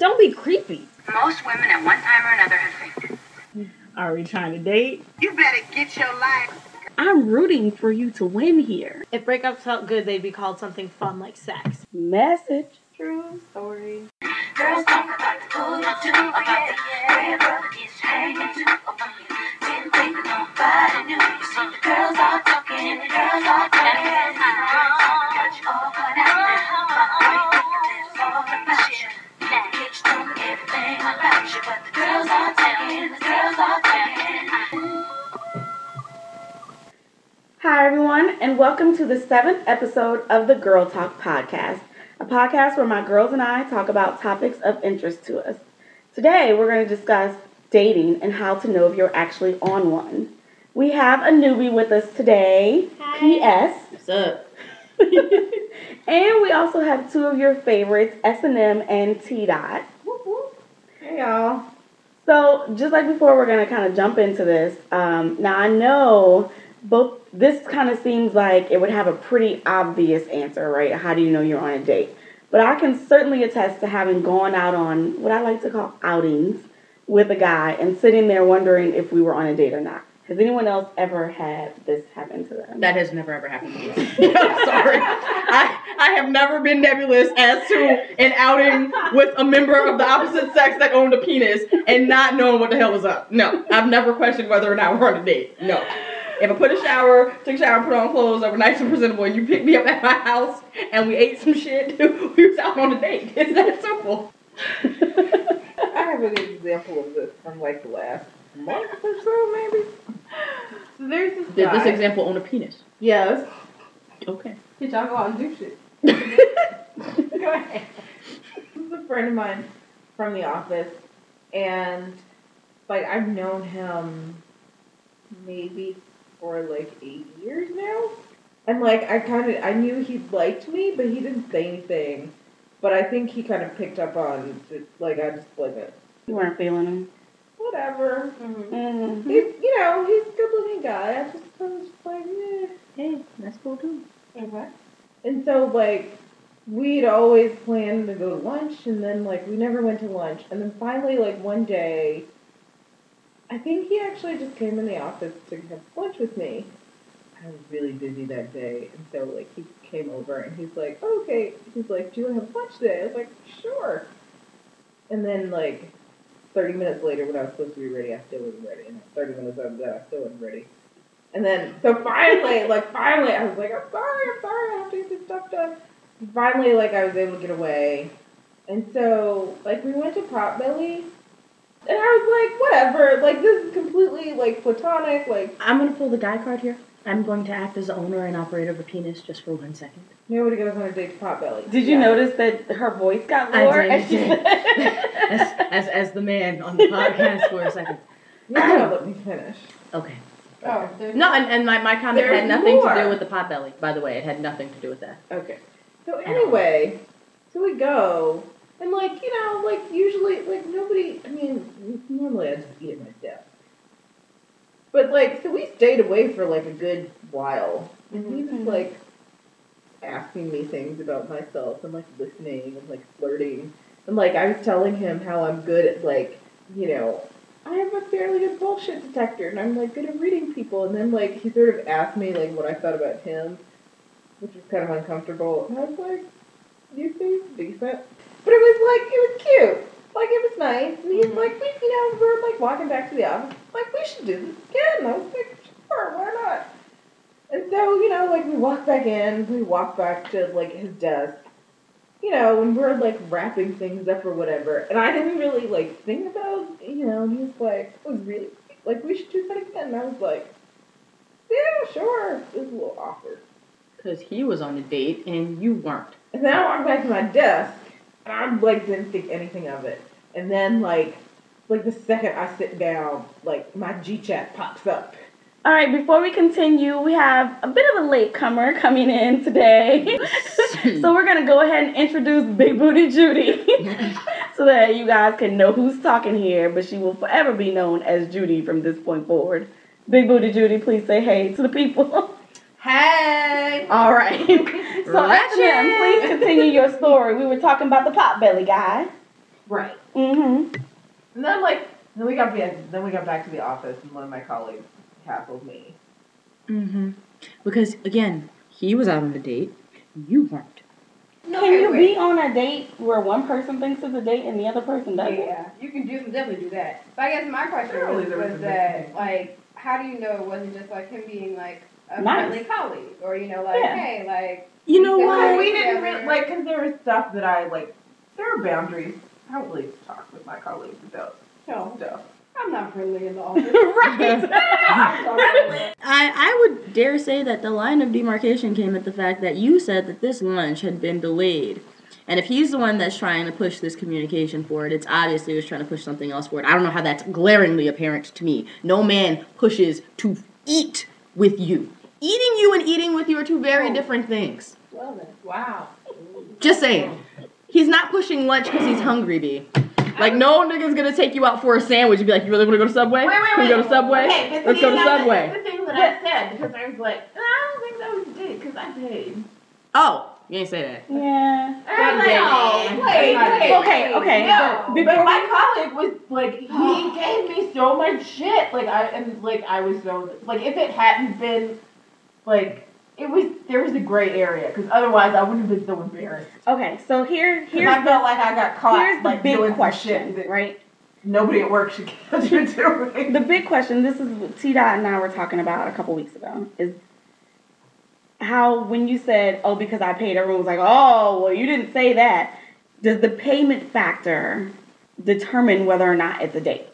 don't be creepy. Most women at one time or another have fainted. Are we trying to date? You better get your life. I'm rooting for you to win here. If breakups felt good, they'd be called something fun like sex. Message. True story. Girls talk about the good to do, about the red brother is hanging to about you. Didn't think that nobody knew. You see, the girls are talking, the girls are talking. Got you all cut out now. It's all about you. Get you doing everything about you, but the girls are talking, the girls are talking. Hi, everyone, and welcome to the 7th episode of the Girl Talk Podcast, a podcast where my girls and I talk about topics of interest to us. Today, we're going to discuss dating and how to know if you're actually on one. We have a newbie with us today, Hi. P.S. What's up? And we also have two of your favorites, S&M and T-Dot. Hey, y'all. So, just like before, we're going to kind of jump into this. Now, I know this kind of seems like it would have a pretty obvious answer, right? How do you know you're on a date? But I can certainly attest to having gone out on what I like to call outings with a guy and sitting there wondering if we were on a date or not. Has anyone else ever had this happen to them? That has never ever happened to me. I'm sorry. I have never been nebulous as to an outing with a member of the opposite sex that owned a penis and not knowing what the hell was up. No, I've never questioned whether or not we're on a date. No. If I took a shower, put on clothes that were nice and presentable, and you picked me up at my house and we ate some shit, we was out on a date. It's that simple. I have an example of this from like the last month or so, maybe. So there's this Did guy. this example own a penis? Yes. Okay. Did y'all go out and do shit? Go ahead. This is a friend of mine from the office, and like I've known him maybe for like 8 years now. And like I knew he liked me, but he didn't say anything. But I think he kind of picked up on like I just wasn't. You weren't feeling him? Whatever. Mm-hmm. He's he's a good looking guy. I was just like, eh. Hey, that's cool too. Okay. And so, like, we'd always planned to go to lunch, and then, like, we never went to lunch. And then finally, like, one day, I think he actually just came in the office to have lunch with me. I was really busy that day, and so, like, he came over, and he's like, oh, okay. He's like, do you want to have lunch today? I was like, sure. And then, like, 30 minutes later, when I was supposed to be ready, I still wasn't ready. And 30 minutes after that, I still wasn't ready. And then, so finally, I was like, I'm sorry, I have to get this stuff done. And finally, like, I was able to get away. And so, like, we went to Potbelly, and I was like, whatever, like, this is completely, like, platonic, like. I'm going to pull the guy card here. I'm going to act as the owner and operator of a penis just for 1 second. Nobody goes on a date to Potbelly. Did you notice that her voice got lower? I did. as the man on the podcast for a second. You gotta let me finish. Okay. Oh, No, and my comment There's had nothing more. to do with the potbelly, by the way. It had nothing to do with that. Okay. So anyway, so we go, and like, you know, like usually, like nobody, I mean, normally I just eat at my desk. But like, so we stayed away for like a good while. And he was like asking me things about myself and like listening and like flirting. And like, I was telling him how I'm good at like, you know, I have a fairly good bullshit detector, and I'm, like, good at reading people. And then, like, he sort of asked me, like, what I thought about him, which was kind of uncomfortable. And I was like, you seem decent. But it was cute. Like, it was nice. And he's like, we were, like, walking back to the office. Like, we should do this again. And I was like, sure, why not? And so, you know, like, we walked back in. We walked back to, like, his desk. You know, and we're, like, wrapping things up or whatever. And I didn't really, like, think about, you know, and he was like, it was really, like, we should do that again. And I was like, yeah, sure. It was a little awkward. Because he was on a date and you weren't. And then I walked back to my desk, and I, like, didn't think anything of it. And then, like the second I sit down, like, my G-chat pops up. All right, before we continue, we have a bit of a latecomer coming in today. So we're going to go ahead and introduce Big Booty Judy so that you guys can know who's talking here, but she will forever be known as Judy from this point forward. Big Booty Judy, please say hey to the people. Hey! All right. So, S&M, please continue your story. We were talking about the Potbelly guy. Right. Mm-hmm. And then we got back to the office, and one of my colleagues hassled me. Mm-hmm. Because again, he was out on a date. You weren't. Can you be on a date where one person thinks it's a date and the other person doesn't? Yeah, you can definitely do that. But I guess my question Surely was there was a that, difference. like, how do you know it wasn't just like him being like a Nice. friendly colleague, or like, Yeah. hey, like. You know we what? got We didn't together. really, because there was stuff that I there are boundaries. I don't really talk with my colleagues about No, stuff. I'm not friendly in the office. I would dare say that the line of demarcation came at the fact that you said that this lunch had been delayed. And if he's the one that's trying to push this communication forward, it's obviously he was trying to push something else forward. I don't know how that's glaringly apparent to me. No man pushes to eat with you. Eating you and eating with you are two very different things. Well then. Wow. Just saying. He's not pushing lunch because he's hungry, B. Like, no nigga's gonna take you out for a sandwich and be like, you really wanna go to Subway? Can we go to Subway? Okay, but Let's go to that's Subway. the thing that I said, because I was like, I don't think that was a date, because I paid. Oh, you ain't say that. Yeah. And I'm like, wait. Okay. No, But but my colleague was like, he gave me so much shit. I was so if it hadn't been there was a gray area, because otherwise I would have been so embarrassed. Okay, so here's I felt like I got caught. here's the doing big some question, shit that right? nobody at work should catch you doing. The big question, this is what T-Dot and I were talking about a couple weeks ago, is how when you said, oh, because I paid, everyone was like, oh, well, you didn't say that. Does the payment factor determine whether or not it's a date?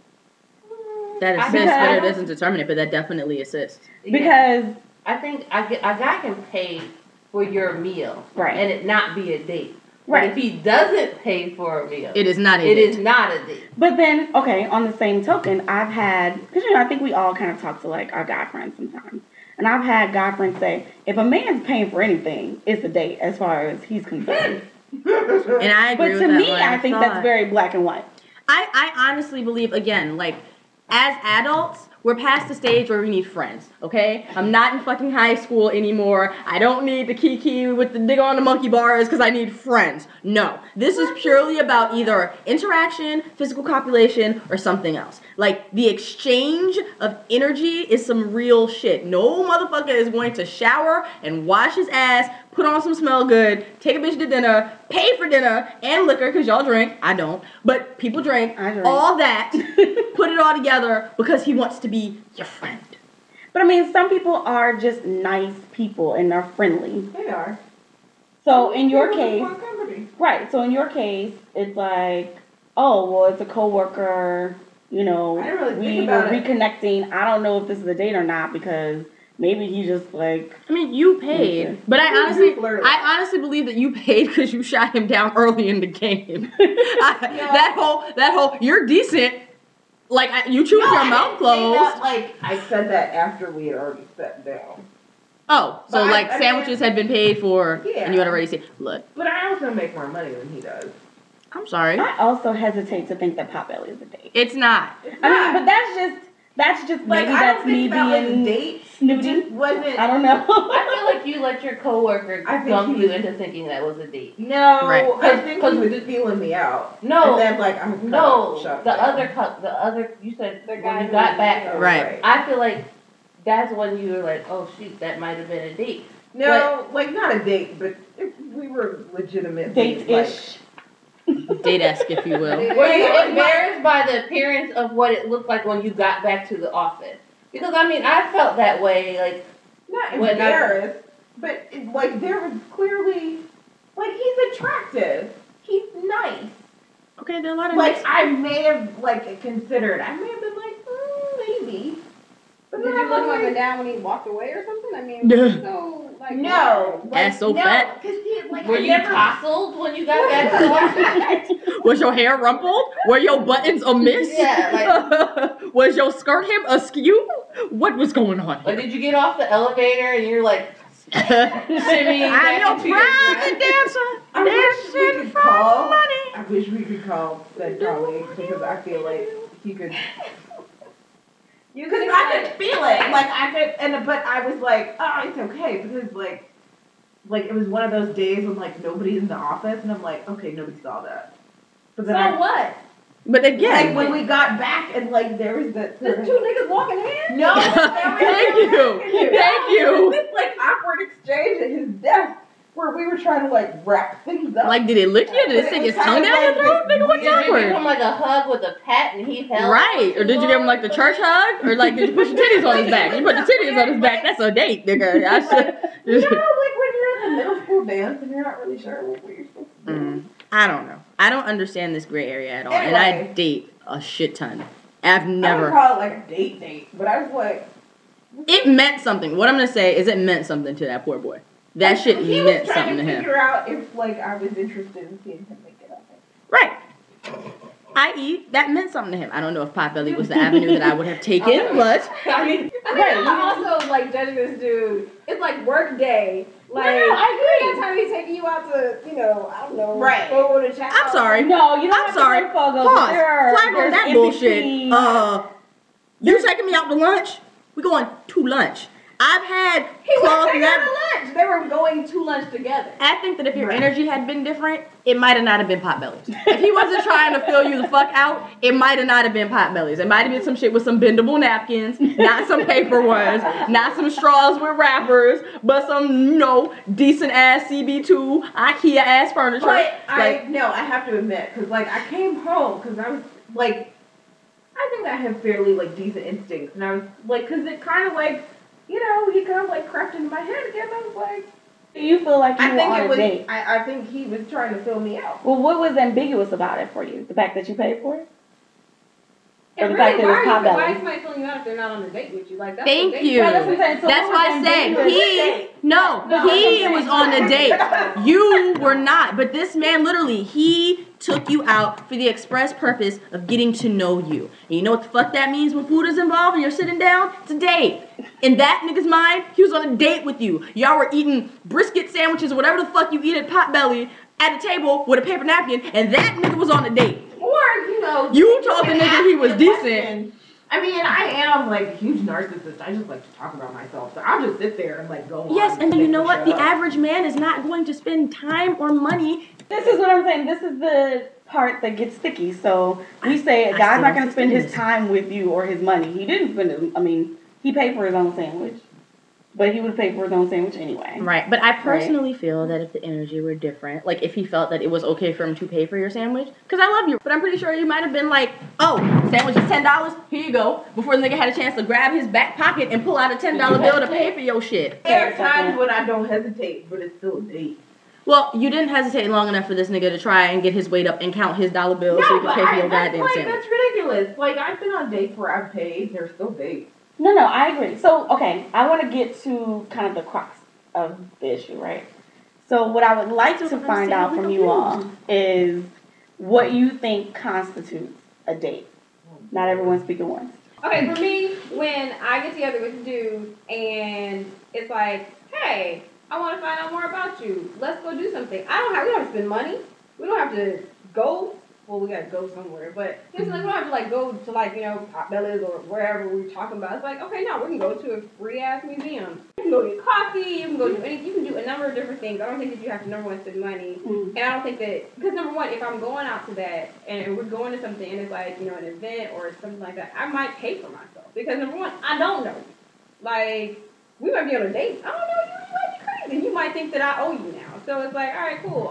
That assists, Because- but it doesn't determine it, but that definitely assists. Because, I think a guy can pay for your meal, Right. and it not be a date. Right. But if he doesn't pay for a meal, It is not a it date. is not a date. but then, okay, on the same token, I've had, because, I think we all kind of talk to, our guy friends sometimes. And I've had guy friends say, if a man's paying for anything, it's a date as far as he's concerned. And I agree But with to that me, line I of think thought. that's very black and white. I honestly believe, again, as adults, we're past the stage where we need friends, okay? I'm not in fucking high school anymore. I don't need the kiki with the nigga on the monkey bars because I need friends. No. This is purely about either interaction, physical copulation, or something else. The exchange of energy is some real shit. No motherfucker is going to shower and wash his ass, put on some smell good, take a bitch to dinner, pay for dinner and liquor, because y'all drink. I don't. But people drink. I drink. All that, put it all together because he wants to be your friend. But I mean, some people are just nice people and they're friendly. They are. So in your People case, want company. right, so in your case, it's like, oh, well, it's a coworker, I didn't really we think were about it. reconnecting. I don't know if this is a date or not because maybe he just I mean, you paid, Okay. but I Flirted. honestly believe that you paid because you shot him down early in the game. That whole, you're decent. You choose your mouth closed. I said that after we had already sat down. Oh, so But I mean- sandwiches had been paid for, Yeah. and you had already said, look, But I also make more money than he does. I'm sorry, I also hesitate to think that Potbelly is a date. it's not. I mean, but that's just maybe I that's don't think me that was a being date. snooty. It just wasn't. I don't know. I feel like you let your coworker I think dump he you was- into thinking that was a date. No, Right. I think he was feeling me out. No, And then I'm no, shut the down. other, you said The when guy you who got was- back. Right. I feel like that's when you were like, oh shoot, that might have been a date. No, not a date, but we were legitimately Date-ish. Date-esque, if you will. Were you embarrassed by the appearance of what it looked like when you got back to the office? Because I felt that way. not When I- embarrassed, but there was clearly he's attractive. He's nice. Okay, there are a lot of I may have considered. I may have been maybe. But Did then you I'm look him up like, and down when he walked away or something? I mean, Yeah. so no. Ass so no, fat. Because he Were I you never. tousled when you got back to the office? Was your hair rumpled? Were your buttons amiss? Yeah, Was your skirt hem askew? What was going on? Like, did you get off the elevator and you're like, shimmying I'm back your into your private dress? dancer. I wish we Dancing could for call. money. I wish we could call that colleague because I feel like he could. Because I could feel it, but I was like, oh, it's okay because it was one of those days when nobody's in the office, and I'm like, okay, nobody saw that. But So then what? But again, like when we got back and like there was that There's two niggas walking in? no, Thank you. Thank you. This like awkward exchange at his desk where we were trying to like wrap things up. Like, did it lick you? Did it stick his tongue down your throat? Nigga, what's Did you give him awkward? like a hug with a pat and he held? Right. Or did you give him like the church hug? Or like, did you put your titties on his back? You put the titties on his back. That's a date, nigga. I should. you know, like when you're in the middle school dance and you're not really sure what you're supposed to do. I don't know. I don't understand this gray area at all. And I Anyway. date a shit ton. I've I would never. call it like a date, but I was like, It meant something. What I'm gonna say is it meant something to that poor boy. That shit he meant was trying something to to him. figure out if like I was interested in seeing him make it up. Right. I.e., that meant something to him. I don't know if Potbelly was the avenue that I would have taken, but I mean, I'm also like judging this dude. It's like work day. Like, I agree. that time he's taking you out to, you know, I don't know, Right. go to chat. I'm sorry. No, you don't I'm have sorry. to go to Fogo, but Pause. Flag on there's that in bullshit. between- You taking me out to lunch? We going to lunch. I've had He was claws taking that. her to lunch. They were going to lunch together. I think that if your energy had been different, it might have not have been Potbellies. If he wasn't trying to fill you the fuck out, it might have not have been Potbellies. It might have been some shit with some bendable napkins, not some paper ones, not some straws with wrappers, but some, you know, decent ass CB2 IKEA ass furniture. But I Like, have to admit, because like I came home because I was like, I think I have fairly like decent instincts, and I was like, because it kind of like, you know, he kind of like crept into my head again. I was like, Do you feel like you I were think on it a was, date? I think he was trying to fill me out. Well, what was ambiguous about it for you? The fact that you paid for it? Or And the fact really, that it was why is Potbelly? somebody filling you out if they're not on a date with you? Like, that's Thank what you. Right, that's what I'm saying. So That's what why I was said ambiguous? he was on a date. You were not. But this man literally, he took you out for the express purpose of getting to know you. And you know what the fuck that means when food is involved and you're sitting down? It's a date. In that nigga's mind, he was on a date with you. Y'all were eating brisket sandwiches or whatever the fuck you eat at Potbelly at a table with a paper napkin, and that nigga was on a date. Or you know, You told the can nigga ask he me was a decent. question. I mean, I am like a huge narcissist. I just like to talk about myself, so I'll just sit there and like go on. Yes, and you make know the what? show The up. average man is not going to spend time or money. This is what I'm saying. This is the part that gets sticky. So we say a I guy's still not don't going to spend his understand this. time with you or his money. He didn't spend it. I mean, he paid for his own sandwich, but he would have paid for his own sandwich anyway. Right, but I personally feel that if the energy were different, like if he felt that it was okay for him to pay for your sandwich, because I love you, but I'm pretty sure you might have been like, oh, sandwich is $10, here you go, before the nigga had a chance to grab his back pocket and pull out a $10 bill to pay for your shit. There are times when I don't hesitate, but it's still a date. Well, you didn't hesitate long enough for this nigga to try and get his weight up and count his dollar bills so he could pay for your goddamn like, sandwich. that's ridiculous. Like, I've been on dates where I've paid. They're still dates. No, I agree. So, okay, I want to get to kind of the crux of the issue, right? So, what I would like to find out from you all is what you think constitutes a date. Not everyone speak at once. Okay, for me, when I get together with a dude and it's like, hey, I want to find out more about you. Let's go do something. We don't have to spend money. We don't have to go. Well, we gotta go somewhere, but it's like we don't have to like go to like, you know, Potbelly's or wherever we're talking about. It's like, okay, no, we can go to a free ass museum. You can go get coffee. You can go do anything. You can do a number of different things. I don't think that you have to number one spend money, and I don't think that because number one, if I'm going out to that and we're going to something and it's like, you know, an event or something like that, I might pay for myself because number one, I don't know you. Like we might be on a date. I don't know you. You might be crazy. You might think that I owe you now. So it's like, all right, cool.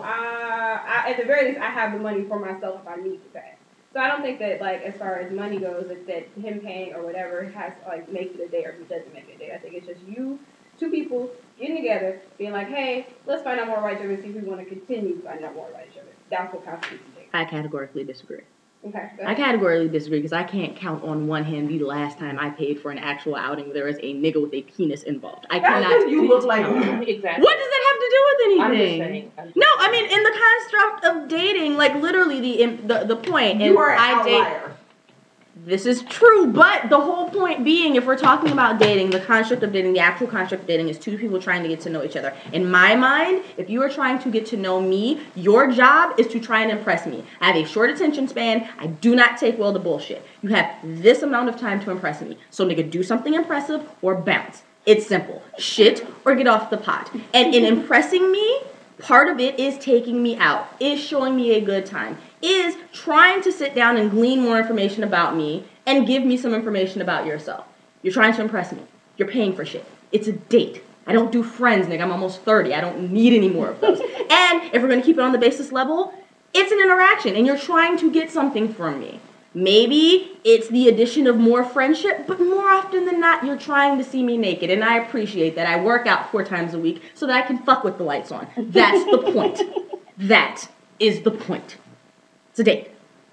At the very least, I have the money for myself if I need to pay. So I don't think that, like, as far as money goes, that him paying or whatever has, like, makes it a date or doesn't make it a date. I think it's just you, two people, getting together, being like, hey, let's find out more about each other and see if we want to continue finding out more about each other. That's what constitutes a date. I categorically disagree. Okay. I categorically disagree because I can't count on one hand the last time I paid for an actual outing where there is a nigga with a penis involved. I That's cannot. because you look like Exactly. What does that have to do with I'm just anything? saying. No, I mean in the construct of dating, like literally the point. you are an I date. outlier. This is true, but the whole point being, if we're talking about dating, the construct of dating, the actual construct of dating is two people trying to get to know each other. In my mind, if you are trying to get to know me, your job is to try and impress me. I have a short attention span. I do not take well to bullshit. You have this amount of time to impress me. So nigga, do something impressive or bounce. It's simple. Shit or get off the pot. And in impressing me, part of it is taking me out, is showing me a good time, is trying to sit down and glean more information about me and give me some information about yourself. You're trying to impress me. You're paying for shit. It's a date. I don't do friends, nigga. I'm almost 30. I don't need any more of those. And if we're going to keep it on the basis level, it's an interaction, and you're trying to get something from me. Maybe it's the addition of more friendship, but more often than not, you're trying to see me naked, and I appreciate that. I work out 4 times a week so that I can fuck with the lights on. That's the point. That is the point. It's a date.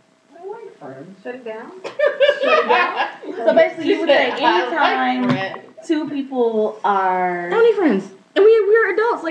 Shut it down. So basically, you would say anytime two people are. I don't need friends, and we're adults.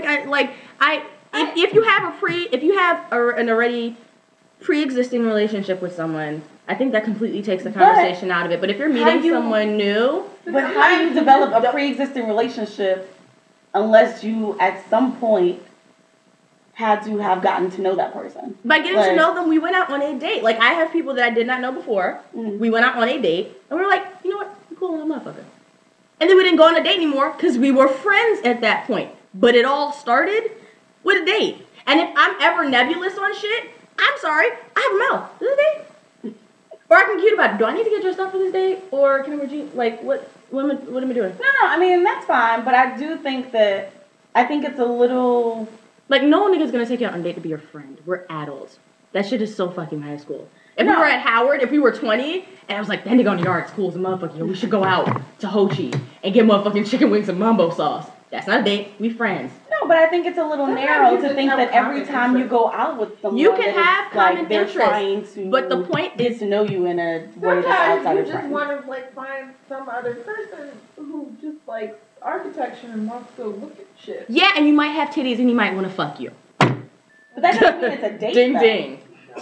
If you have an already pre-existing relationship with someone, I think that completely takes the conversation out of it. But if you're meeting someone new, But how do you develop a pre-existing relationship unless you at some point had to have gotten to know that person? by getting to know them, we went out on a date. Like, I have people that I did not know before. Mhm. We went out on a date, and we were like, you know what? I'm cool with a motherfucker. And then we didn't go on a date anymore because we were friends at that point. But it all started with a date. And if I'm ever nebulous on shit, I'm sorry, I have a mouth. This is a date. Or I can be cute about it. Do I need to get dressed up for this date? Or can I wear jeans? Like, what am I doing? No, I mean, that's fine, but I do think that, I think it's a little. Like, no nigga's gonna take you out on a date to be your friend. We're adults. That shit is so fucking high school. If we No. were at Howard, if we were 20, and I was like, that nigga on the yard is cool as a motherfucker, yo, we should go out to Ho Chi and get motherfucking chicken wings and mambo sauce. That's not a date. We friends. No, but I think it's a little Sometimes narrow you to just think have that every common time you interest. go out with someone, You can that it's have common like they're interest, trying to but the point get is, to know you in a way that's Sometimes outside you of just friends. want to like find some other person who just like architecture and wants to look at shit. yeah, and you might have titties and he might want to fuck you. But that doesn't mean it's a date. Ding though. ding.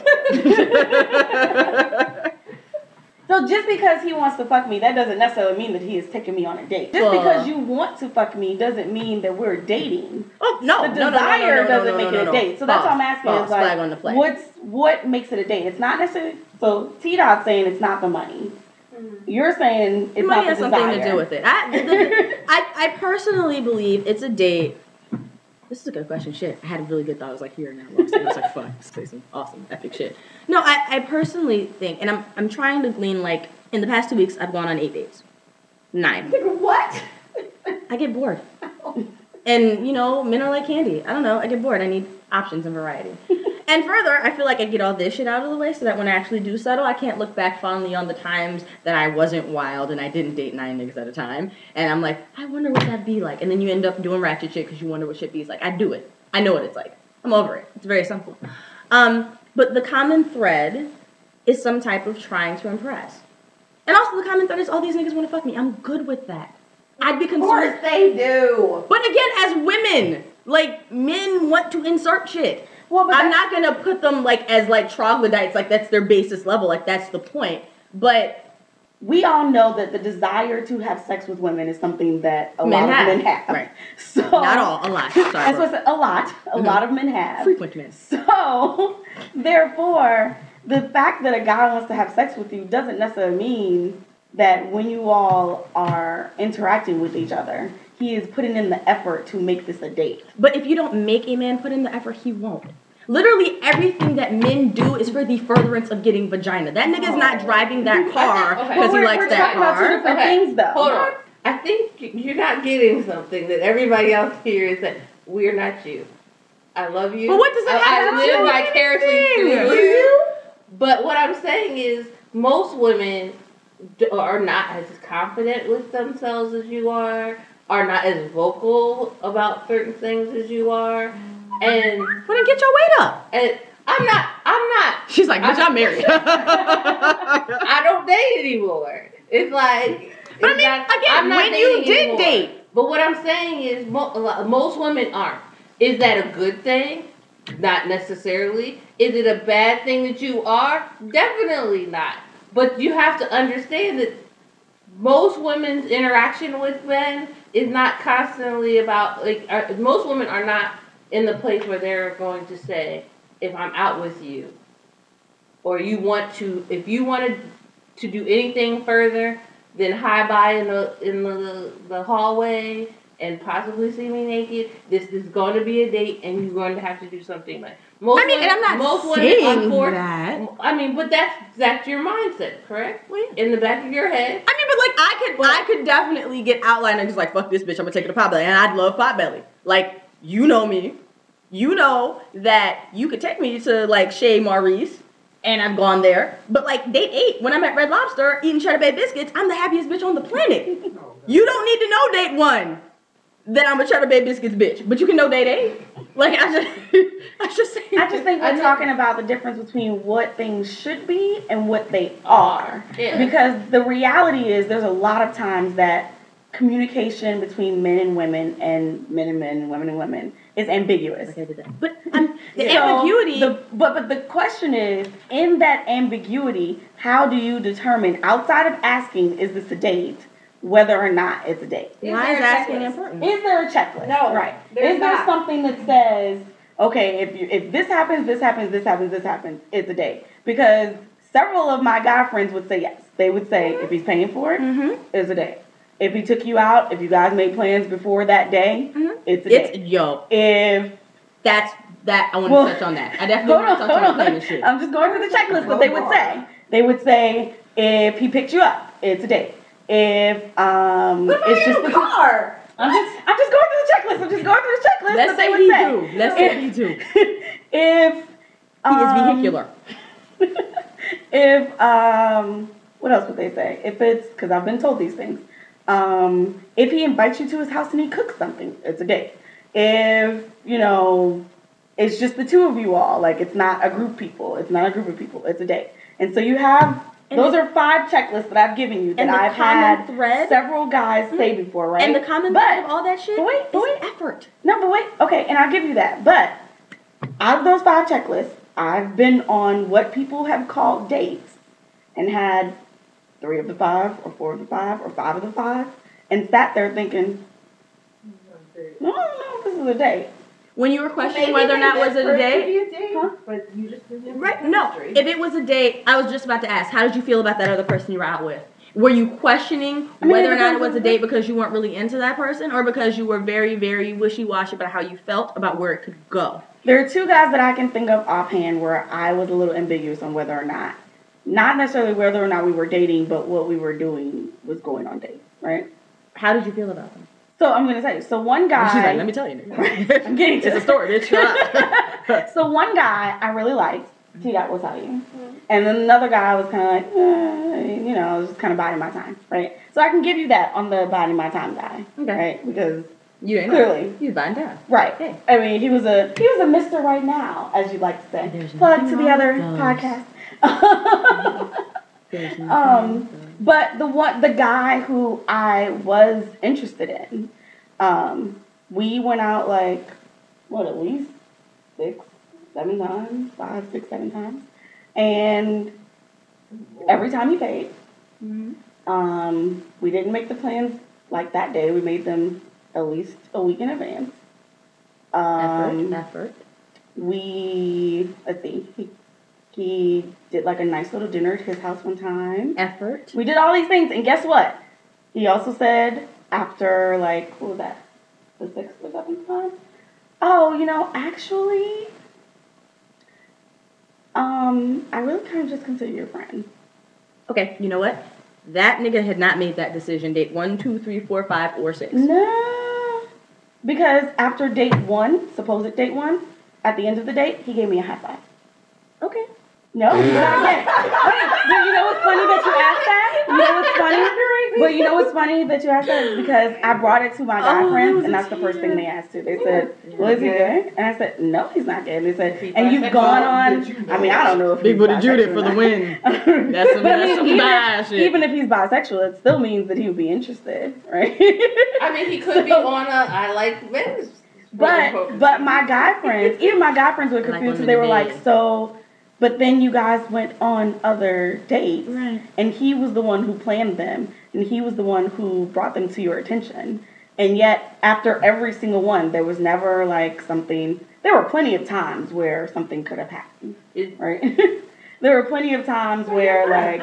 So just because he wants to fuck me, that doesn't necessarily mean that he is taking me on a date. Just because you want to fuck me doesn't mean that we're dating. Oh no, The desire doesn't make it a date. So that's what I'm asking is flag on the like, flag. what makes it a date? It's not necessarily. So T-Dot's saying it's not the money. You're saying it's Money not has the something desire. to do with it. I personally believe it's a date. This is a good question. Shit, I had a really good thought. I was like, here now. I was like, fuck, let's say some awesome, epic shit. No, I personally think, and I'm trying to glean, like, in the past 2 weeks, I've gone on 8 dates. 9. What? I get bored. And, you know, men are like candy. I don't know. I get bored. I need options and variety. And further, I feel like I get all this shit out of the way so that when I actually do settle, I can't look back fondly on the times that I wasn't wild and I didn't date 9 niggas at a time. And I'm like, I wonder what that'd be like. And then you end up doing ratchet shit because you wonder what shit be's like. I do it. I know what it's like. I'm over it. It's very simple. But the common thread is some type of trying to impress. And also the common thread is all these niggas want to fuck me. I'm good with that. I'd be Of concerned. course they do. But again, as women, like, men want to insert shit. Well, but I'm that's- not gonna put them like as like troglodytes, like that's their basis level, like that's the point. But we all know that the desire to have sex with women is something that a lot of men have. Right. So Not all, a lot. Sorry. That's what I said, a lot. A Mhm. lot of men have. Frequent men. So, therefore, the fact that a guy wants to have sex with you doesn't necessarily mean that when you all are interacting with each other, he is putting in the effort to make this a date. But if you don't make a man put in the effort, he won't. Literally everything that men do is for the furtherance of getting vagina. That nigga's not driving that car Okay. because he we're likes that talking about two car. different Okay. things, though. Hold on. I think you're not getting something that everybody else here is that we're not you. I love you. But what does it have I to live do with vicariously anything? through you. But what I'm saying is, most women are not as confident with themselves as you are not as vocal about certain things as you are, and Well, then get your weight up. I'm not. She's like, bitch, I'm married. I don't date anymore. It's like. But I mean, again, when you did date. But what I'm saying is, most women aren't. Is that a good thing? Not necessarily. Is it a bad thing that you are? Definitely not. But you have to understand that most women's interaction with men is not constantly about, like, most women are not in the place where they're going to say, if I'm out with you, or if you wanted to do anything further, then hi bye in the hallway, and possibly see me naked. This is going to be a date, and you're going to have to do something like. Most I mean, and I'm not most saying women, that. I mean, but that's your mindset, correct? In the back of your head. I mean, but like I could definitely get outlined and just like, fuck this bitch, I'm gonna take it to Potbelly, and I'd love Potbelly. Like, you know me, you know that you could take me to like Chez Maurice, and I've gone there. But like date 8, when I'm at Red Lobster eating Cheddar Bay biscuits, I'm the happiest bitch on the planet. You don't need to know date 1 that I'm a Cheddar Bay biscuits bitch, but you can know date 8. Like I just think we're talking about the difference between what things should be and what they are. Yeah. Because the reality is there's a lot of times that communication between men and women and men and men and women is ambiguous. But the ambiguity. But the question is, in that ambiguity, how do you determine, outside of asking, is this a date, whether or not it's a date? Why is asking important? Is there a checklist? No, Right. there's Is there not. something that says, okay, if this happens, it's a date? Because several of my guy friends would say yes. They would say, if he's paying for it, it's a date. If he took you out, if you guys made plans before that day, it's a date. If that's that, I want to touch on that. I definitely want to touch on planning shit. I'm just going through the checklist that they would say. They would say, if he picked you up, it's a date. If it's just the car. I'm just going through the checklist. Let's say he do. Let's say he do. If he is vehicular. If what else would they say? If it's, because I've been told these things. If he invites you to his house and he cooks something, it's a date. If, it's just the two of you all, like it's not a group of people, it's a date. And so you have, those are 5 checklists that I've given you that I've had several guys say before, right? And the common thread of all that shit is effort. No, but wait. Okay, and I'll give you that. But out of those 5 checklists, I've been on what people have called dates and had 3 of the 5 or 4 of the 5 or 5 of the 5 and sat there thinking, no, this is a date. When you were questioning whether or not was it a date? Huh? But you just didn't Right. No. If it was a date, I was just about to ask, how did you feel about that other person you were out with? Were you questioning whether or not it was a date because you weren't really into that person, or because you were very, very wishy-washy about how you felt about where it could go? There are 2 guys that I can think of offhand where I was a little ambiguous on whether or not necessarily whether or not we were dating, but what we were doing was going on dates, right? How did you feel about them? So I'm going to tell you. So one guy... She's like, let me tell you. I'm getting to the story, bitch. Shut up. So one guy I really liked. T-Dot will tell you. And then another guy was kind of like, I was just kind of biding my time, right? So I can give you that on the biding my time guy, right? Because you ain't clearly he's biding time, right? Okay. I mean, he was a Mr. Right Now, as you'd like to say. Plug to the other podcast. But the guy who I was interested in, we went out like at least 6, 7 times, 5, 6, 7 times, and every time he paid. We didn't make the plans like that day. We made them at least a week in advance. Effort. Let's see. He did like a nice little dinner at his house one time. Effort. We did all these things, and guess what? He also said after what was that? The 6th or 7th time? Oh, actually, I really kind of just consider you a friend. Okay, you know what? That nigga had not made that decision. Date 1, 2, 3, 4, 5, or 6. No, because after date 1, supposed date 1, at the end of the date, he gave me a high five. Okay. No, but again, but you know what's funny that you asked that? You know what's funny? But you know what's funny that you asked that is because I brought it to my guy friends, and that's the first thing they asked too. They said, "Well, is he gay?" And I said, "No, he's not gay." And they said, "And you've gone on." I mean, I don't know if Big Booty Judith for the win. That's some bad shit. Even if he's bisexual, it still means that he would be interested, right? I mean, he could be on I like men. But my guy friends, even my guy friends were confused because they were like, so. But then you guys went on other dates, right? And he was the one who planned them, and he was the one who brought them to your attention. And yet, after every single one, there was never something. There were plenty of times where something could have happened, right? There were plenty of times where I just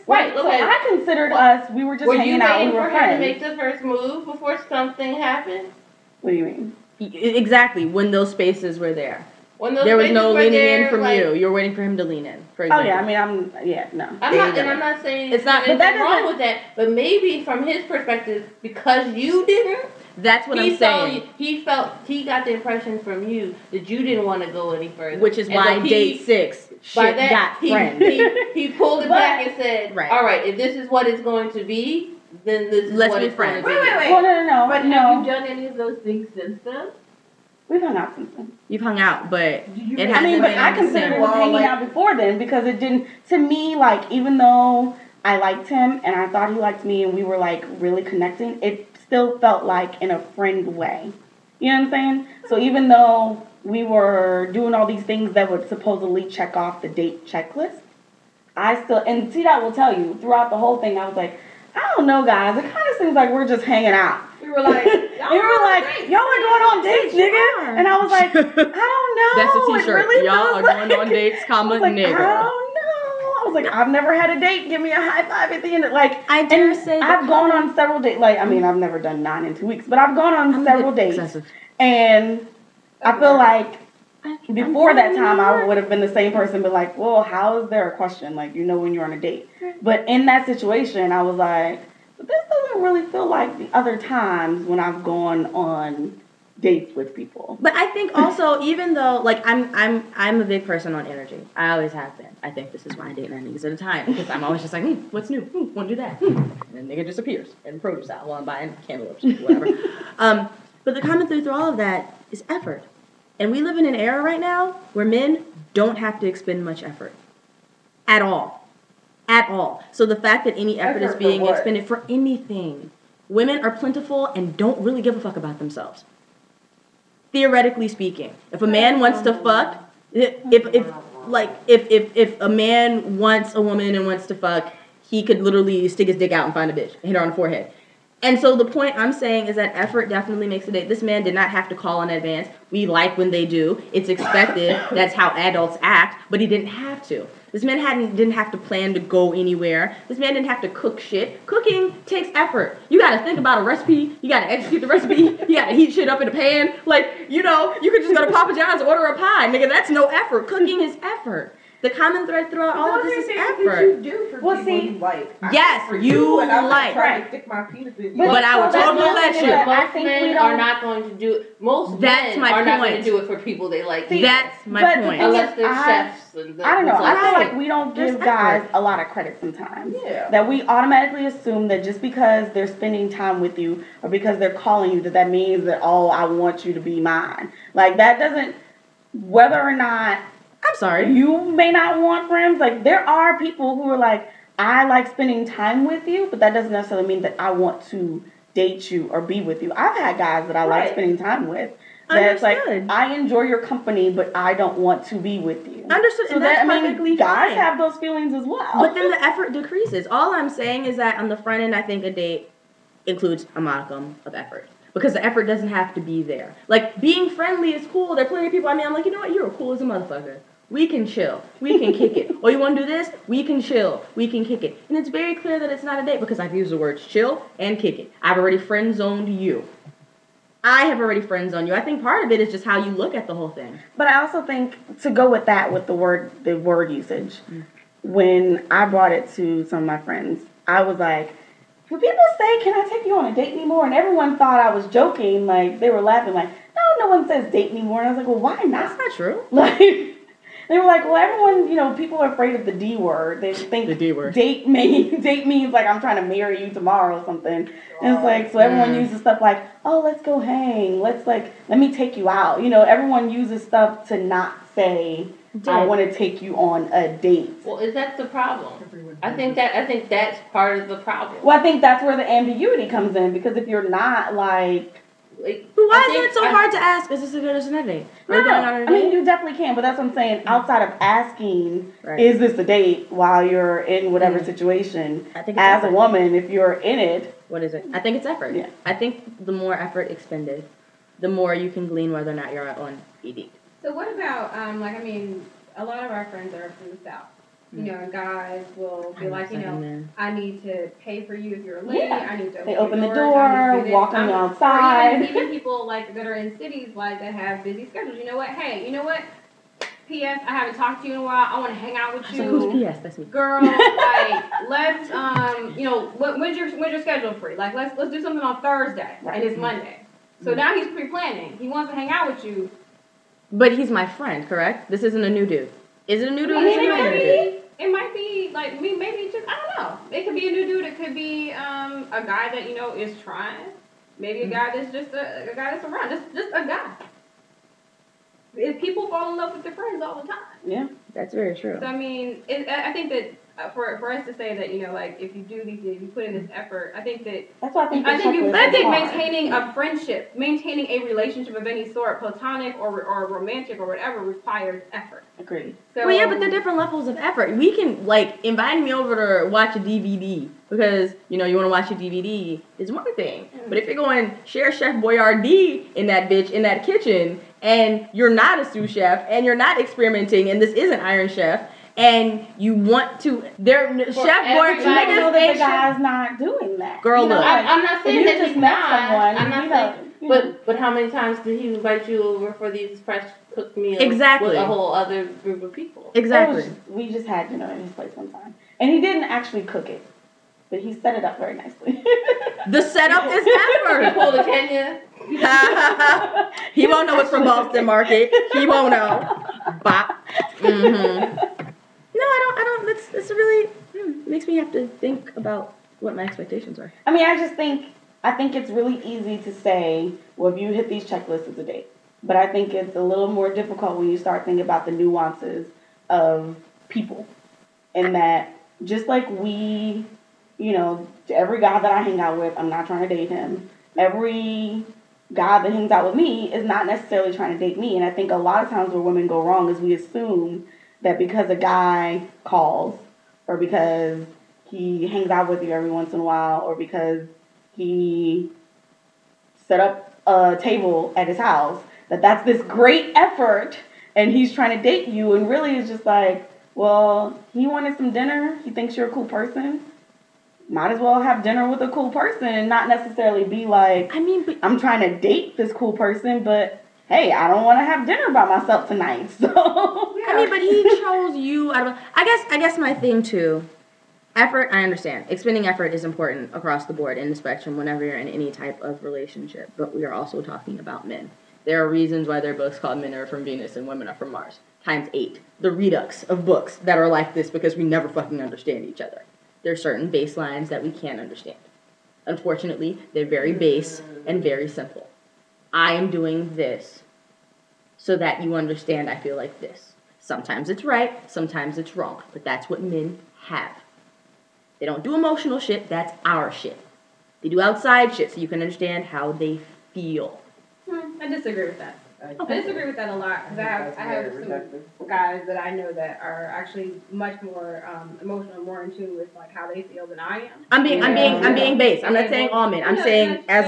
Right, So okay. I considered us, we were just Were you hanging out, we waiting were for her to friends. make the first move before something happened? What do you mean? Exactly, when those spaces were there. When those There was spaces no were leaning there, in from like, you. You were waiting for him to lean in, for Oh example. yeah, I mean, no. I'm not saying It's not- there's but anything that wrong doesn't- with that, but maybe from his perspective, because you didn't, That's what I'm saying. he got the impression from you that you didn't want to go any further. Which is And why so he- date 6, by shit that, got he, friend. he pulled it But- back and said, Right. all right, if this is what it's going to be, then this is Let's what be it's going friends. to be. Wait. Well, no. But no. have you done any of those things since then? We've hung out since then. You've hung out, but it I hasn't mean, but been I the considered same. it was hanging out before then because it didn't, to me, like, even though I liked him and I thought he liked me and we were, like, really connecting, it still felt like in a friend way. You know what I'm saying? So even though we were doing all these things that would supposedly check off the date checklist, I still, and T-Dot will tell you, throughout the whole thing, I was like, I don't know, guys. It kind of seems like we're just hanging out. We were like, They were like, y'all are going on dates, nigga. And I was like, I don't know. That's a It t-shirt. really Y'all feels are going like- on dates, comma, I was like, nigga. I don't know. I was like, I've never had a date. Give me a high five at the end. Like, I dare and say I've gone on several dates. Like, I mean, I've never done 9 in 2 weeks, but I've gone on several dates. Excessive. And I feel like before that time, I would. would have been the same person, but like, well, how is there a question? Like, you know when you're on a date. But in that situation, I was like, but this doesn't really feel like the other times when I've gone on dates with people. But I think also, even though, like, I'm a big person on energy. I always have been. I think this is why I date 9 niggas at a time. Because I'm always just like, what's new? Want to do that? And then nigga disappears in produce aisle while I'm buying cantaloupes, whatever. But the common through all of that is effort. And we live in an era right now where men don't have to expend much effort. At all. At all. So the fact that any effort is Effort for being what? expended for anything. Women are plentiful and don't really give a fuck about themselves. Theoretically speaking. If a man wants to fuck, if a man wants a woman and wants to fuck, he could literally stick his dick out and find a bitch and hit her on the forehead. And so the point I'm saying is that effort definitely makes a date. This man did not have to call in advance. We like when they do. It's expected. That's how adults act. But he didn't have to. This man didn't have to plan to go anywhere. This man didn't have to cook shit. Cooking takes effort. You got to think about a recipe. You got to execute the recipe. You got to heat shit up in a pan. Like, you know, you could just go to Papa John's and order a pie. Nigga, that's no effort. Cooking is effort. The common thread throughout all of this is effort. You do for Well, people see, you like. yes, for you and I'm not like. trying to stick my penis in you. But I would so that's totally the let thing you. that I Most think we men don't- are not going to do it. Most That's men my are not going point. to do it for people they like. See, That's my but the point. thing Unless is, they're I- chefs. And I don't know. I feel Right. like we don't There's give guys effort. a lot of credit sometimes. Yeah. That we automatically assume that just because they're spending time with you or because they're calling you, that means that, oh, I want you to be mine. Like, that doesn't, whether or not I'm sorry. you may not want friends, like, there are people who are like, I like spending time with you, but that doesn't necessarily mean that I want to date you or be with you. I've had guys that I like Right. spending time with. That's like, Understood. I enjoy your company, but I don't want to be with you. Understood, So and that, that's I mean, perfectly guys fine. have those feelings as well. But then the effort decreases. All I'm saying is that on the front end, I think a date includes a modicum of effort. Because the effort doesn't have to be there. Like, being friendly is cool. There are plenty of people, I mean, I'm like, you know what? You're cool as a motherfucker. We can chill. We can kick it. Oh, you want to do this? We can chill. We can kick it. And it's very clear that it's not a date because I've used the words chill and kick it. I've already friend zoned you. I have already friend zoned you. I think part of it is just how you look at the whole thing. But I also think to go with that, with the word usage, when I brought it to some of my friends, I was like, do people say, can I take you on a date anymore? And everyone thought I was joking. Like, they were laughing like, no one says date anymore. And I was like, well, why not? That's not true. Like, they were like, well, everyone, you know, people are afraid of the D word. They think The D word. date means like I'm trying to marry you tomorrow or something. And it's like, so everyone uses stuff like, oh, let's go hang. Let me take you out. You know, everyone uses stuff to not say, I want to take you on a date. Well, is that the problem? I think that's part of the problem. Well, I think that's where the ambiguity comes in, because if you're not like, Like, But why I think- is it so hard to ask? Is this a good or is it not a date? Are no, we going on a I mean, date? you definitely can, but that's what I'm saying. Outside of asking, Right. is this a date while you're in whatever situation, I think it's as a effort. woman, if you're in it, What is it? I think it's effort. Yeah. I think the more effort expended, the more you can glean whether or not you're on a date. So what about, a lot of our friends are from the South. You know, and guys will be like, you know, Man. I need to pay for you if you're a lady. Yeah. I need to They open the doors, I need to door, do this. walk on the Or outside. even people like that are in cities like that have busy schedules. You know what? Hey, you know what? P.S. I haven't talked to you in a while. I want to hang out with you. Who's P.S. That's me. Girl, like, let's, you know, when's your schedule free? Like, let's do something on Thursday, Right. and it's Monday. So now he's pre-planning. He wants to hang out with you. But he's my friend, correct? This isn't a new dude. Is it a new dude? I or mean, is it it a might new dude? be, it might be, like, maybe just, I don't know. It could be a new dude. It could be a guy that, you know, is trying. Maybe a guy that's just a guy that's around. Just a guy. If people fall in love with their friends all the time. Yeah. That's very true. So I mean, I think that for us to say that, you know, like if you do these things, you put in this effort. I think that That's why I think. I think is hard. maintaining a friendship, maintaining a relationship of any sort, platonic or romantic or whatever, requires effort. Agreed. So, Well, yeah, but they're different levels of effort. We can, like, inviting me over to watch a DVD because, you know, you want to watch a DVD is one thing. But if you're going share Chef Boyardee in that bitch, in that kitchen, and you're not a sous chef, and you're not experimenting, and this isn't Iron Chef, and you want to, Chef everybody I know that the Boyardee, guy's not doing that. Girl, You know, look. like, I'm not if saying you that just he's met not. someone, I'm not you saying. know, But how many times did he invite you over for these fresh cooked meals? Exactly. With a whole other group of people. Exactly. we just had dinner at his place one time, and he didn't actually cook it, but he set it up very nicely. The setup is He effort. pulled a Kenya. He won't know it's from Boston Market. He won't know. Bop. Mm-hmm. No, I don't. That's really makes me have to think about what my expectations are. I mean, I think it's really easy to say, well, if you hit these checklists, it's a date. But I think it's a little more difficult when you start thinking about the nuances of people. And that just like we, you know, every guy that I hang out with, I'm not trying to date him. Every guy that hangs out with me is not necessarily trying to date me. And I think a lot of times where women go wrong is we assume that because a guy calls or because he hangs out with you every once in a while or because he set up a table at his house, that's this great effort and he's trying to date you, and really it's just like, well, he wanted some dinner, he thinks you're a cool person, might as well have dinner with a cool person and not necessarily be like, I mean, but I'm trying to date this cool person, but hey, I don't want to have dinner by myself tonight, so. I mean, but he chose you out of. I guess my thing too. Effort, I understand. Expending effort is important across the board in the spectrum whenever you're in any type of relationship. But we are also talking about men. There are reasons why their books called Men Are From Venus and Women Are From Mars. Times 8. The redux of books that are like this because we never fucking understand each other. There are certain baselines that we can't understand. Unfortunately, they're very base and very simple. I am doing this so that you understand I feel like this. Sometimes it's right, sometimes it's wrong. But that's what men have. They don't do emotional shit, that's our shit. They do outside shit so you can understand how they feel. I disagree with that. I disagree with that a lot because I have some guys that I know that are actually much more emotional, more in tune with like how they feel than I am. I'm being base. I'm not saying all men. I'm saying as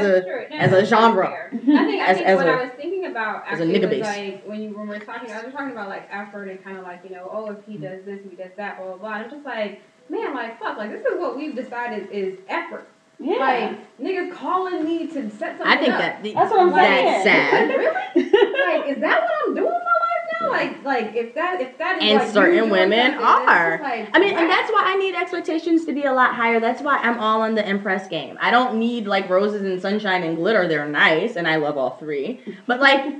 a genre. I think As what a- I was thinking about as a actually nigga was base. like when we were talking, I was talking about like effort and kind of like, you know, oh, if he does this, if he does that, blah blah blah. And I'm just like, man, like fuck, like this is what we've decided is effort. Yeah. Like niggas calling me to set something I think up. That's what I'm that's saying. sad. Really? Like, is that what I'm doing in my life now? Like if that is And like certain you doing women something, it's are. just like, I mean, wow. and that's why I need expectations to be a lot higher. That's why I'm all on the impress game. I don't need like roses and sunshine and glitter. They're nice, and I love all three. But like,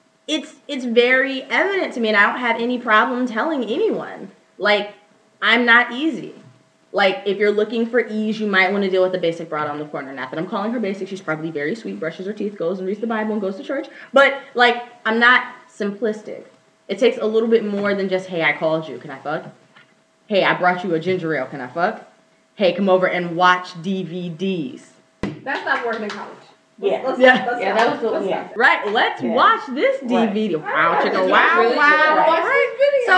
it's very evident to me, and I don't have any problem telling anyone. Like, I'm not easy. Like, if you're looking for ease, you might want to deal with the basic broad on the corner. Not that I'm calling her basic. She's probably very sweet, brushes her teeth, goes and reads the Bible, and goes to church. But, like, I'm not simplistic. It takes a little bit more than just, hey, I called you. Can I fuck? Hey, I brought you a ginger ale. Can I fuck? Hey, come over and watch DVDs. That's not working in college. Yeah. Let's that was the let's yeah. stop. Right, let's Yeah. watch this Right. DVD. Wow, Right. chicka, It's wow, really wow. good. Watch Right. this video. So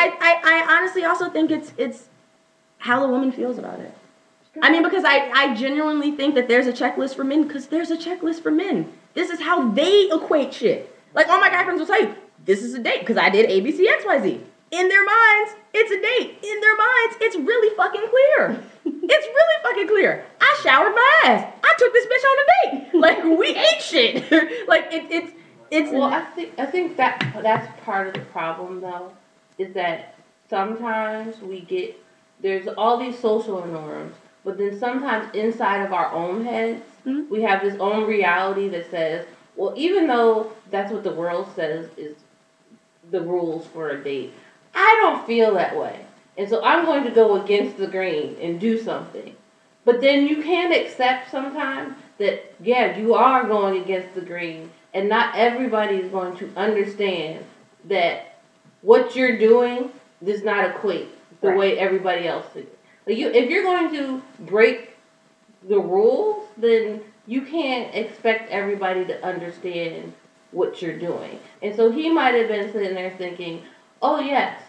I honestly also think it's how the woman feels about it. I mean, because I genuinely think that there's a checklist for men because there's a checklist for men. This is how they equate shit. Like, all my guy friends will tell you, this is a date because I did ABC, XYZ. In their minds, it's a date. In their minds, it's really fucking clear. It's really fucking clear. I showered my ass. I took this bitch on a date. Like, we ate shit. Like, it's. Well, I think that's part of the problem, though, is that sometimes there's all these social norms, but then sometimes inside of our own heads, we have this own reality that says, well, even though that's what the world says is the rules for a date, I don't feel that way. And so I'm going to go against the grain and do something. But then you can accept sometimes that, yeah, you are going against the grain, and not everybody is going to understand that what you're doing does not equate the way everybody else is. Like if you're going to break the rules, then you can't expect everybody to understand what you're doing. And so he might have been sitting there thinking, oh yes,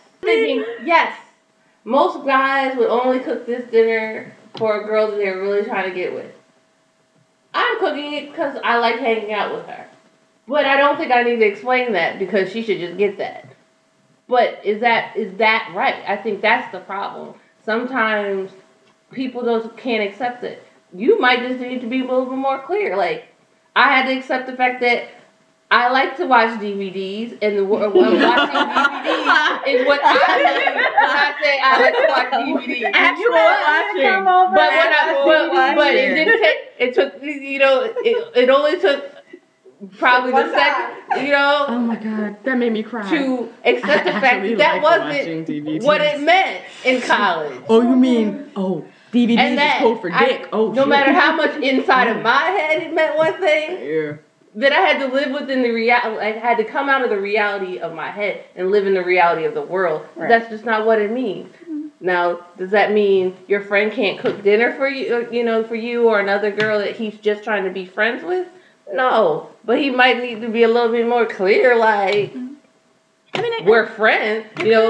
most guys would only cook this dinner for a girl that they're really trying to get with. I'm cooking it because I like hanging out with her. But I don't think I need to explain that because she should just get that. But is that right? I think that's the problem. Sometimes people can't accept it. You might just need to be a little bit more clear. Like, I had to accept the fact that I like to watch DVDs, and watching DVDs is what I mean when I say I like to watch DVDs. Actual watching. But it didn't take. It took, it only took probably the second, Oh my god, that made me cry. to accept the fact that wasn't what it meant in college. Oh, you mean DVDs And is code for dick? No matter how much inside of my head it meant one thing. Yeah. That I had to live within the reality. I had to come out of the reality of my head and live in the reality of the world. Right. That's just not what it means. Now, does that mean your friend can't cook dinner for you, for you or another girl that he's just trying to be friends with? No, but he might need to be a little bit more clear. Like, we're friends,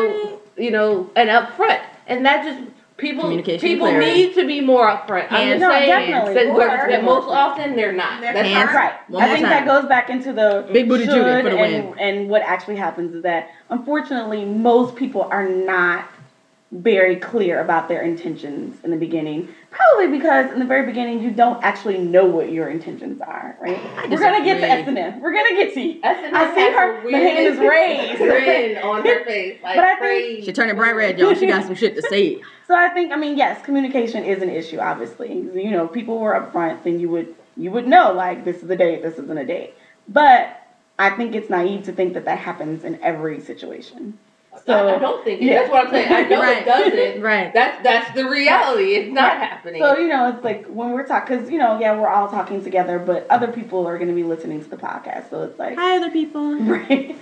and upfront, and that just. People need to be more upfront. I'm just saying that most often they're not. That's right. I think that goes back into the big booty Judith for the win. And what actually happens is that unfortunately most people are not very clear about their intentions in the beginning. Probably because in the very beginning you don't actually know what your intentions are, right? We're gonna get to S&M. We're gonna get to you. I see her. The hand is raised. Grin on her face, like but I crazy. think She turning bright red, y'all. She got some shit to say. So I think, yes, communication is an issue. Obviously, if people were upfront, then you would know, like, this is a date, this isn't a date. But I think it's naive to think that happens in every situation. So I don't think that's what I'm saying. I know it doesn't. Right. That's the reality. It's not happening. So it's like when we're talking, because we're all talking together, but other people are going to be listening to the podcast. So it's like, hi, other people. Right.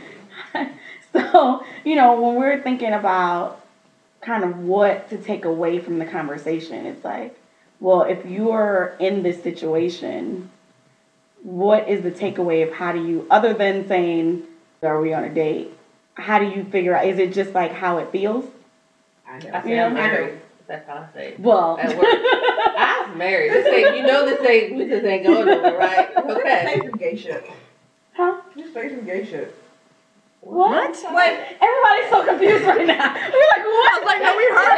So when we're thinking about kind of what to take away from the conversation, it's like, well, if you're in this situation, what is the takeaway of how do you, other than saying, are we on a date? How do you figure out, is it just like how it feels? I say I'm married. That's how I say it. Well. At work. I'm married. We just ain't going nowhere, right? Okay. Say some gay shit. Huh? Just say some gay shit. What? Like, everybody's so confused right now. We're like, what? I was like, no, we heard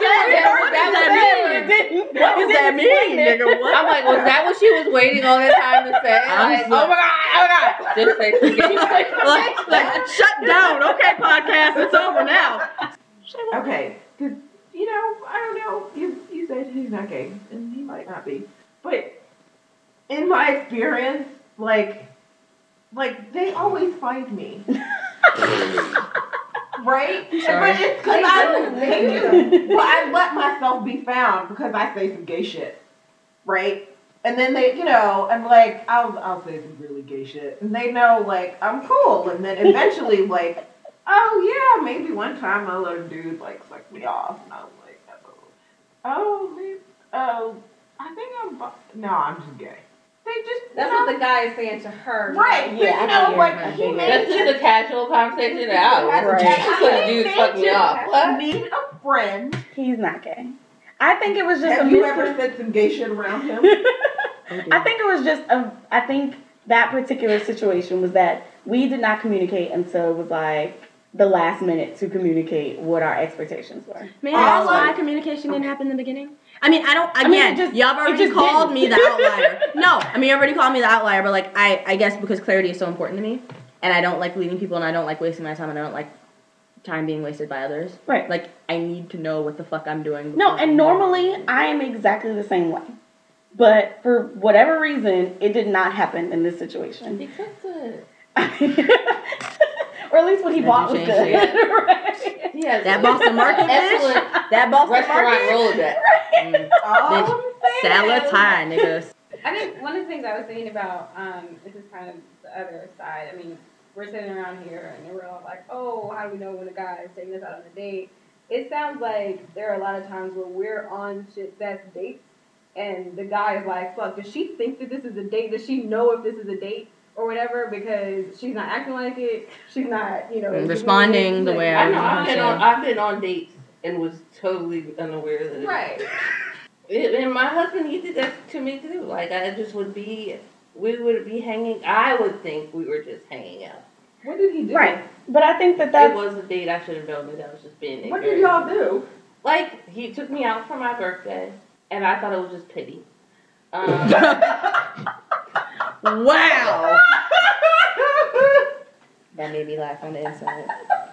that. What does that mean, nigga? What? I'm like, was that what she was waiting all the time to say? Like, oh my god. Just say some gay shit. like, shut down. Okay, podcast, it's over now. Okay, because, I don't know, you said he's not gay, and he might not be, but in my experience, like they always find me. Right? Sorry. But it's because I let myself be found because I say some gay shit. Right? And then they, I'm like, I'll say some really gay shit. And they know, like, I'm cool. And then eventually, like, oh, yeah, maybe one time I'll let a dude, like, suck me off. And I was like, I think I'm just gay. They just, That's what the guy is saying to her. right. Yeah, That's just a casual conversation. Right. Dudes fuck me off. I need a friend. He's not gay. I think it was just Have you ever said some gay shit around him? I think it was just I think that particular situation was that we did not communicate until it was like the last minute to communicate what our expectations were. May I ask Also- why communication didn't happen in the beginning? I mean, I don't. I mean, Again, it just- y'all have it already just called didn't. me the outlier. No, I mean, you already called me the outlier, but like, I guess because clarity is so important to me, and I don't like leading people, and I don't like wasting my time, and I don't like time being wasted by others. Right. Like, I need to know what the fuck I'm doing. No, before and I'm normally I am exactly the same way. But for whatever reason, it did not happen in this situation. Because Or at least what he Had bought you was changed good. it? Right. he has That Boston Market, excellent bitch. That Boston restaurant Market. Rolodex. Oh, Salad tie, niggas. I think one of the things I was thinking about, this is kind of the other side. I mean, we're sitting around here and we're all like, oh, how do we know when a guy is taking us out on a date? It sounds like there are a lot of times where we're on shit that's dates, and the guy is like, fuck, does she think that this is a date? Does she know if this is a date or whatever? Because she's not acting like it. She's not, you know, Responding the way I I know was. I've been on dates and was totally unaware that Right. And my husband, he did that to me too. Like we would be hanging. I would think we were just hanging out. What did he do? Right. But I think that It that's... was a date. I should have known that I was just being What ignorant. did y'all do? Like, he took me out for my birthday, and I thought it was just pity. Wow. That made me laugh on the inside.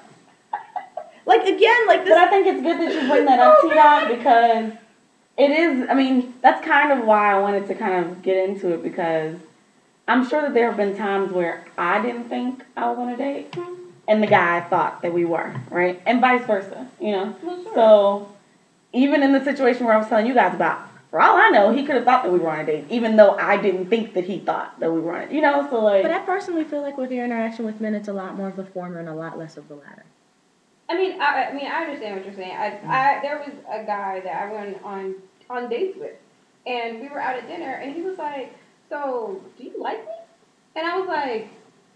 Like, again, like this. But I think it's good that you bring that up, T-Dot, because it is, I mean, that's kind of why I wanted to kind of get into it, because I'm sure that there have been times where I didn't think I was on a date, and the guy thought that we were, right? And vice versa, you know? Well, sure. So, even in the situation where I was telling you guys about, for all I know, he could have thought that we were on a date, even though I didn't think that he thought that we were on it, you know? So, like... But I personally feel like with your interaction with men, it's a lot more of the former and a lot less of the latter. I mean, I understand what you're saying. I there was a guy that I went on dates with, and we were out at dinner, and he was like, "So, do you like me?" And I was like,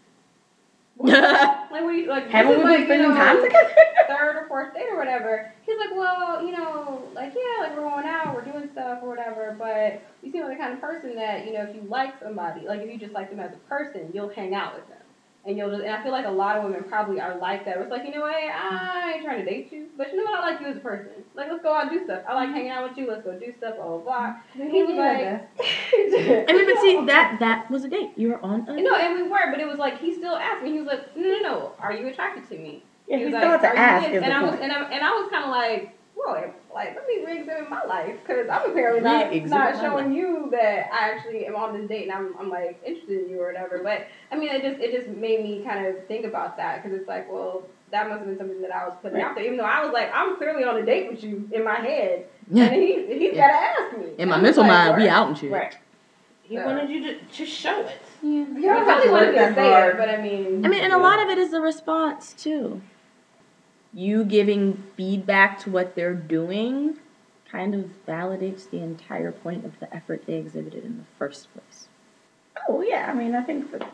what? Like, what do you like? Haven't this we is been like, spending you know, time together? third or fourth date or whatever. He's like, well, you know, like, yeah, like, we're going out, we're doing stuff or whatever, but you seem like the kind of person that, you know, if you like somebody, like, if you just like them as a person, you'll hang out with them. And you'll just, and I feel like a lot of women probably are like that. It's like, you know what, I ain't trying to date you, but you know what, I like you as a person. Like, let's go out and do stuff. I like hanging out with you, let's go do stuff, blah, blah, blah. And he was like, I mean, but see, that was a date. You were on a no, and we were, but it was like, he still asked me, he was like, no, are you attracted to me? Yeah, He he was still like, had to "Are you ask, this?" is and the I was, point. and I was kind of like, whoa, like, let me re-examine my life, because I'm apparently Re-examine not my showing you that I actually am on this date and I'm like interested in you or whatever. But I mean, it just made me kind of think about that, because it's like, well, that must have been something that I was putting out there, even though I was like, I'm clearly on a date with you in my head, Yeah. and he's got to ask me. In my And I was mental like, mind, we "Word." out and shit. Right. He wanted you to just show it. Yeah, I probably wanted to say it, but I mean, And a lot of it is the response too. You giving feedback to what they're doing kind of validates the entire point of the effort they exhibited in the first place. Oh, yeah, I mean, I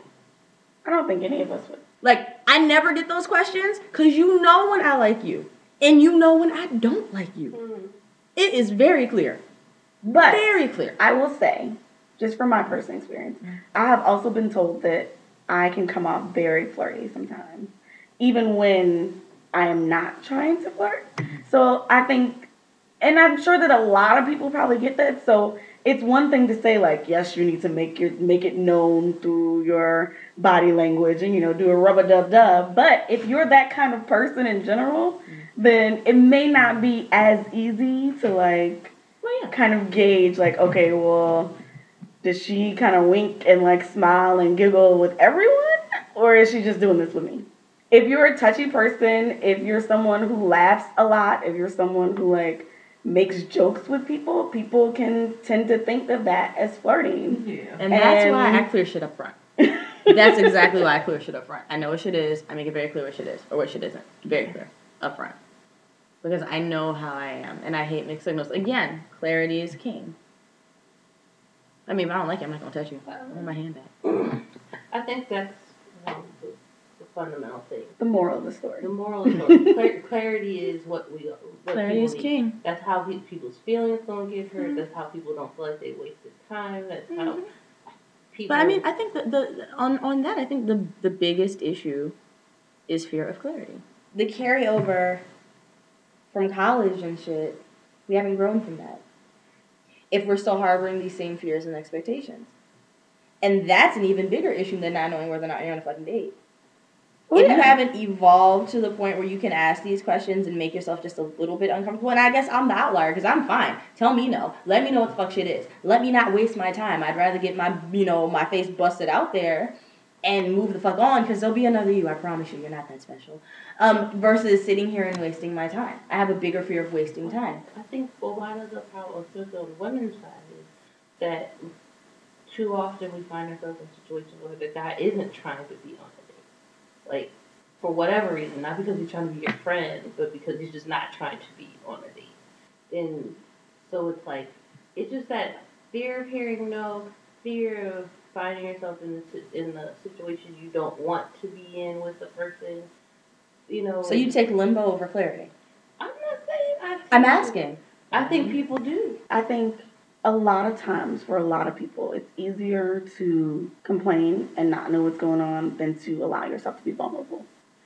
don't think any of us would. Like, I never get those questions because you know when I like you and you know when I don't like you. It is very clear. But Very clear. I will say, just from my personal experience, I have also been told that I can come off very flirty sometimes, even when I am not trying to flirt. So I think, and I'm sure that a lot of people probably get that. So it's one thing to say, like, yes, you need to make it known through your body language and, you know, do a rub-a-dub-dub. But if you're that kind of person in general, then it may not be as easy to, like, kind of gauge, like, okay, well, does she kind of wink and, like, smile and giggle with everyone? Or is she just doing this with me? If you're a touchy person, if you're someone who laughs a lot, if you're someone who, like, makes jokes with people, people can tend to think of that as flirting. Yeah. And that's why I clear shit up front. That's exactly why I clear shit up front. I know what shit is. I make it very clear what shit is or what shit isn't. Very clear up front. Because I know how I am. And I hate mixed signals. Again, clarity is king. I mean, if I don't like it, I'm not going to touch you. I want my hand back. I think that's the fundamental thing. The moral of the story. The moral is clarity is what Clarity is need. king. That's how people's feelings don't get hurt. That's how people don't feel like they wasted time. That's how people. But I mean, I think on that, I think the biggest issue is fear of clarity. the carryover from college and shit, we haven't grown from that. If we're still harboring these same fears and expectations. And that's an even bigger issue than not knowing whether or not you're on a fucking date. If you haven't evolved to the point where you can ask these questions and make yourself just a little bit uncomfortable, and I guess I'm the outlier because I'm fine. Tell me no. Let me know what the fuck shit is. Let me not waste my time. I'd rather get my, my face busted out there and move the fuck on because there'll be another you. I promise you, you're not that special. Versus sitting here and wasting my time. I have a bigger fear of wasting time. I think a lot of the power of the women's side is that too often we find ourselves in situations where the guy isn't trying to be on a date. Like, for whatever reason, not because he's trying to be your friend, but because he's just not trying to be on a date. And so it's like, it's just that fear of hearing no, fear of finding yourself in the situation you don't want to be in with the person, So you take limbo over clarity? I'm not saying I'm asking. I think people do. I think a lot of times for a lot of people, it's easier to complain and not know what's going on than to allow yourself to be vulnerable.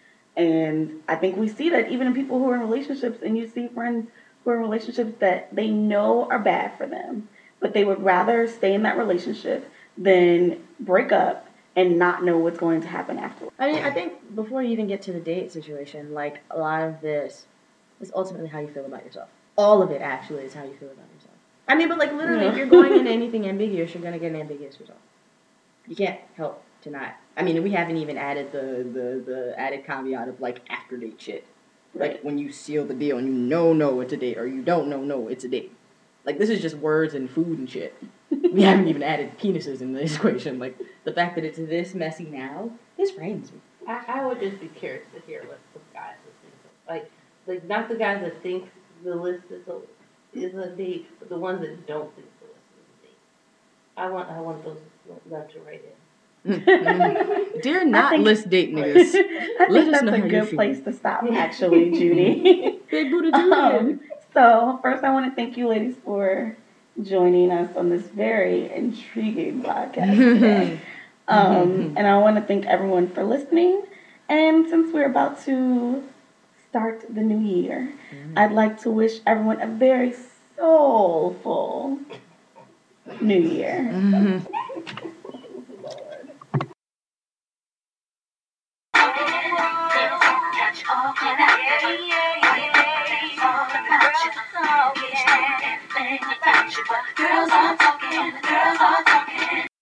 And I think we see that even in people who are in relationships, and you see friends who are in relationships that they know are bad for them, but they would rather stay in that relationship than break up and not know what's going to happen afterwards. I mean, I think before you even get to the date situation, like, a lot of this is ultimately how you feel about yourself. All of it, actually, is how you feel about yourself. I mean, but, like, literally, if you're going into anything ambiguous, you're going to get an ambiguous result. You can't help to not. I mean, we haven't even added the added caveat of, like, after date shit. Like, when you seal the deal and you know it's a date, or you don't know it's a date. Like, this is just words and food and shit. We haven't even added penises in this equation. Like, the fact that it's this messy now, this frightens me. I would just be curious to hear what the guys would think. Like not the guys that think the list is a date, but the ones that don't think the list is a date. I want them to write in. Dear not list date niggas. I think that's a good place to stop, actually, Judy. Big booty Judy. So, first I want to thank you ladies for joining us on this very intriguing podcast today. And I want to thank everyone for listening. And since we're about to start the new year, I'd like to wish everyone a very soulful new year. Girls are talking, girls are talking.